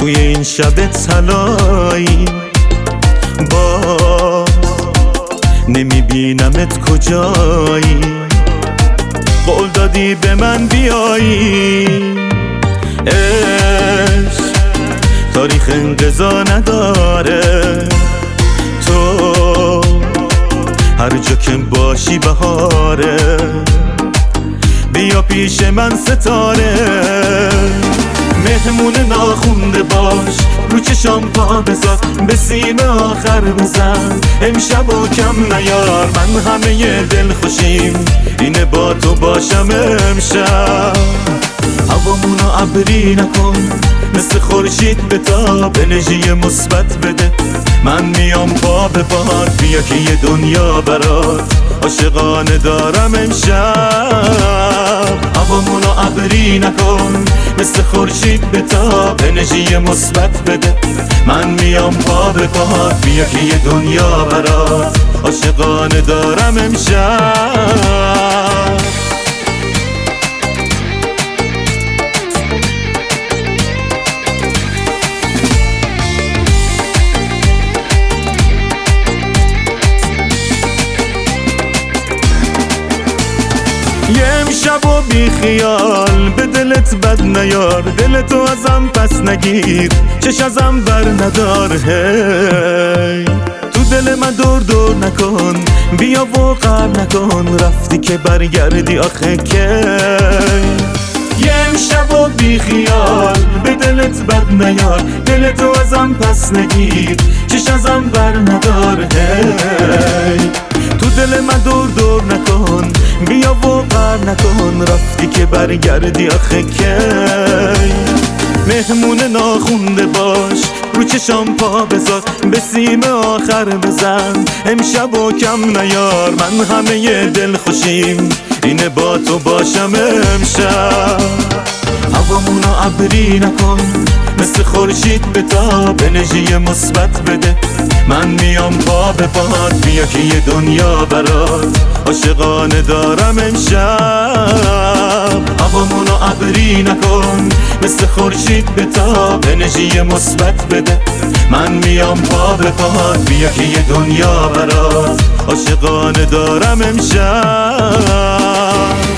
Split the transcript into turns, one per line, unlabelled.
توی این شب طلایی، باز نمیبینمت کجایی. قول دادی به من بیایی، عشق تاریخ انقضا نداره. تو هر جا که باشی بهاره، بیا پیش من ستاره. مهمون ناخونده باش، رو چشام پا بذار، به سیم آخر بزن. امشب و کم نیار، من همه دل خوشیم، اینه با تو باشم امشب. هوامونو ابری نکن، مثل خورشید بتاب، انرژی مثبت بده. من میام پا به پات، بیا که یه دنیا برات عاشقانه دارم امشب. هوامونو ابری نکن، مثل خورشید بتاب، انرژی مثبت بده. من میام پا به پات، بیا که یه دنیا برات عاشقانه دارم امشب. امشب و بی خیال، به دلت بد نیار، دلتو ازم پس نگیر، چش ازم بر ندار. هی تو دل من دور دور نکن، بیا و قهر نکن، رفتی که برگردی آخه کی. امشب و بی خیال، به دلت بد نیار، دلتو ازم پس نگیر، چش ازم بر ندار. هی تو دل من دور دور نکن، بیا و قهر نکن، رفتی که برگردی آخه کی. مهمون ناخونده باش، رو چشام پا بذار، به سیم آخر بزن. امشب و کم نیار، من همه دل خوشیم، اینه با تو باشم امشب. هوامونو ابری نکن، مثل خورشید بتاب، انرژی مثبت بده. من میام پا به پات، بیا که یه دنیا برات عاشقانه دارم امشب. هوامونو ابری نکن، مثل خورشید بتاب، انرژی مثبت بده. من میام پا به پات، بیا که یه دنیا برات عاشقانه دارم امشب.